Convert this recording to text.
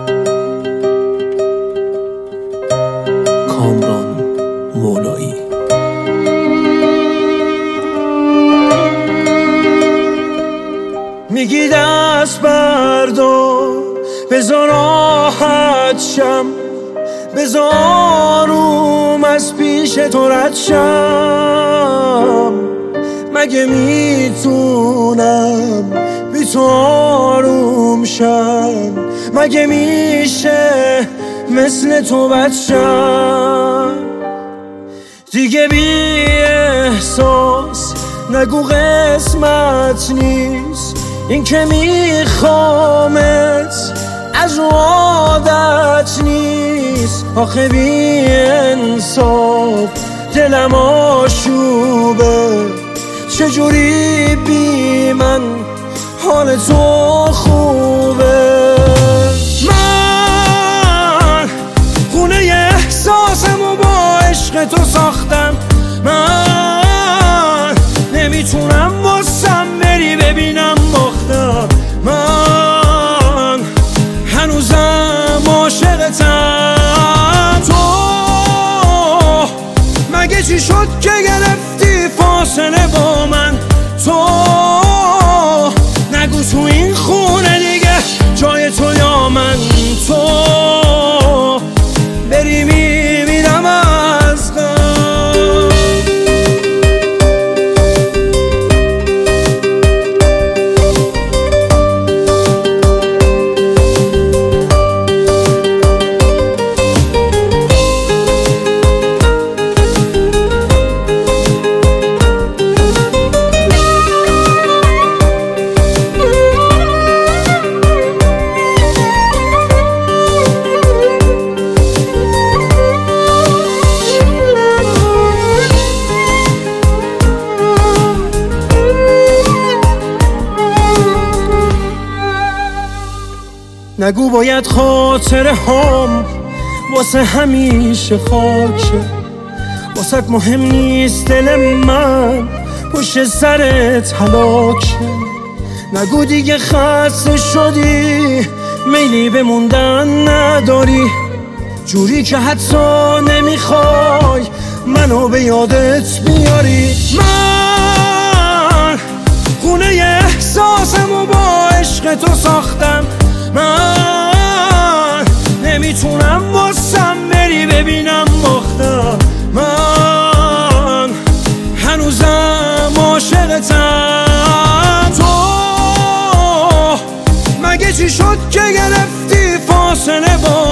کامران مولایی. میگی دست بردار بذار راحت شم، بذار آروم از پیش تو رد شم. مگه میتونم بی تو آروم شم؟ مگه میشه مثل تو بد شم؟ دیگه بی احساس نگو قسمت نیست، این که میخوامت از عادت نیست. آخه بی انصاف دلم آشوبه، چجوری بی من حال تو خوبه؟ من خونه احساسمو با عشق تو ساختم، من نمیتونم واسم بری ببینم باختم. من هنوزم عاشقتم. تو مگه چی شد که گرفتی فاصله با من؟ تو نگو تو این خونه دیگه جای تو یا من. تو بری میبینم از غم. نگو باید خاطره هام واسه همیشه خاکه، واسه مهم نیست دل من پشت سرت هلاکه. نگو دیگه خسته شدی میلی به موندن نداری، جوری که حتی نمیخوای منو به یادت بیاری. من خونه احساسمو با عشق تو ساختم، من نمیتونم واسم بری ببینم باختم. من هنوزم عاشقتم. تو مگه چی شد که گرفتی فاصله با